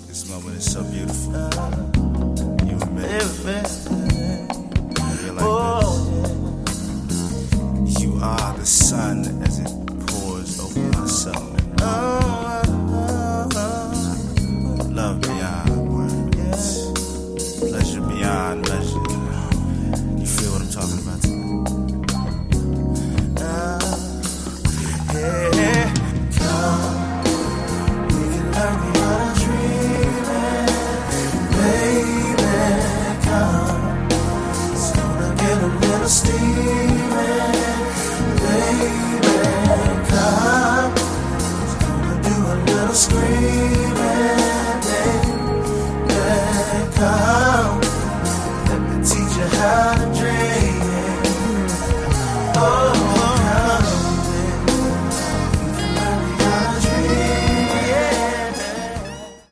This moment is so beautiful. You and me. Feel like this. You are the sun as it pours over my soul. Love beyond.